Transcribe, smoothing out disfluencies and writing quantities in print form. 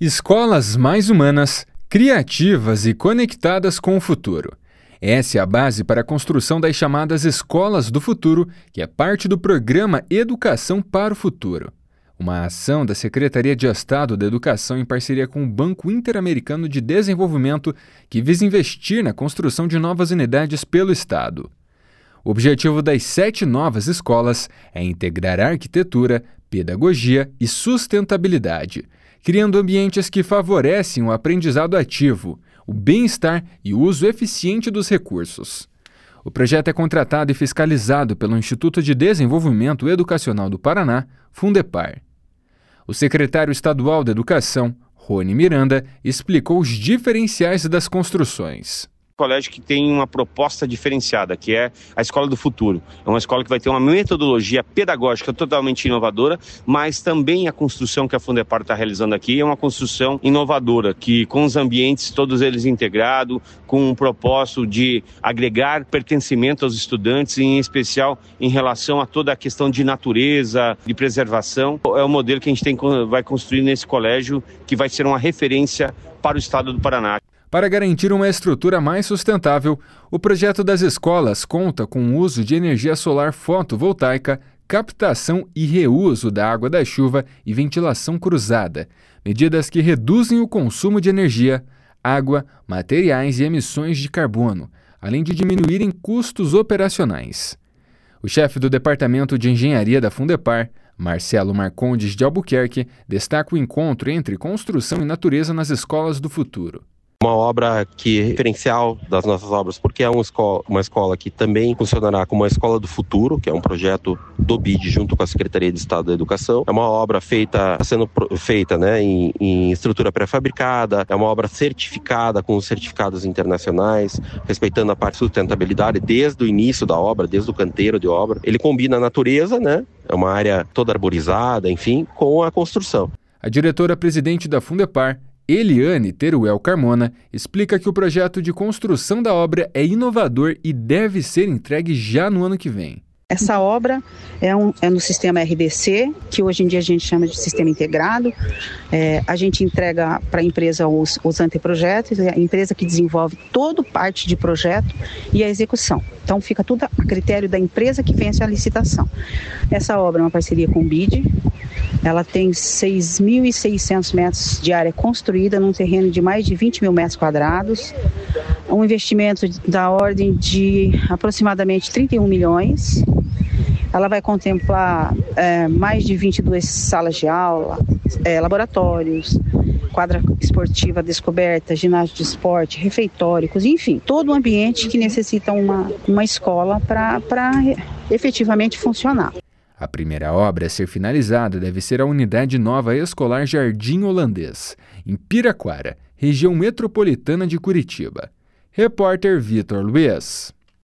Escolas mais humanas, criativas e conectadas com o futuro. Essa é a base para a construção das chamadas Escolas do Futuro, que é parte do programa Educação para o Futuro. Uma ação da Secretaria de Estado da Educação em parceria com o Banco Interamericano de Desenvolvimento, que visa investir na construção de novas unidades pelo Estado. O objetivo das 7 novas escolas é integrar a arquitetura, pedagogia e sustentabilidade, criando ambientes que favorecem o aprendizado ativo, o bem-estar e o uso eficiente dos recursos. O projeto é contratado e fiscalizado pelo Instituto de Desenvolvimento Educacional do Paraná, Fundepar. O secretário estadual da Educação, Rony Miranda, explicou os diferenciais das construções. Colégio que tem uma proposta diferenciada, que é a Escola do Futuro. É uma escola que vai ter uma metodologia pedagógica totalmente inovadora, mas também a construção que a Fundepar está realizando aqui é uma construção inovadora, que com os ambientes, todos eles integrados, com um propósito de agregar pertencimento aos estudantes, em especial em relação a toda a questão de natureza, de preservação. É o modelo que a gente vai construir nesse colégio, que vai ser uma referência para o estado do Paraná. Para garantir uma estrutura mais sustentável, o projeto das escolas conta com o uso de energia solar fotovoltaica, captação e reuso da água da chuva e ventilação cruzada, medidas que reduzem o consumo de energia, água, materiais e emissões de carbono, além de diminuírem custos operacionais. O chefe do Departamento de Engenharia da Fundepar, Marcelo Marcondes de Albuquerque, destaca o encontro entre construção e natureza nas escolas do futuro. Uma obra que é referencial das nossas obras, porque é uma escola que também funcionará como uma escola do futuro, que é um projeto do BID junto com a Secretaria de Estado da Educação. É uma obra sendo feita em estrutura pré-fabricada, é uma obra certificada com os certificados internacionais, respeitando a parte de sustentabilidade desde o início da obra, desde o canteiro de obra. Ele combina a natureza, é uma área toda arborizada, enfim, com a construção. A diretora-presidente da Fundepar, Eliane Teruel Carmona, explica que o projeto de construção da obra é inovador e deve ser entregue já no ano que vem. Essa obra é no sistema RDC, que hoje em dia a gente chama de sistema integrado. A gente entrega para a empresa os anteprojetos, a empresa que desenvolve toda parte de projeto e a execução. Então fica tudo a critério da empresa que vence a licitação. Essa obra é uma parceria com o BID. Ela tem 6.600 metros de área construída num terreno de mais de 20 mil metros quadrados, um investimento da ordem de aproximadamente 31 milhões. Ela vai contemplar mais de 22 salas de aula, laboratórios, quadra esportiva descoberta, ginásio de esporte, refeitórios, enfim, todo o ambiente que necessita uma escola para efetivamente funcionar. A primeira obra a ser finalizada deve ser a Unidade Nova Escolar Jardim Holandês, em Piraquara, região metropolitana de Curitiba. Repórter Vitor Luiz.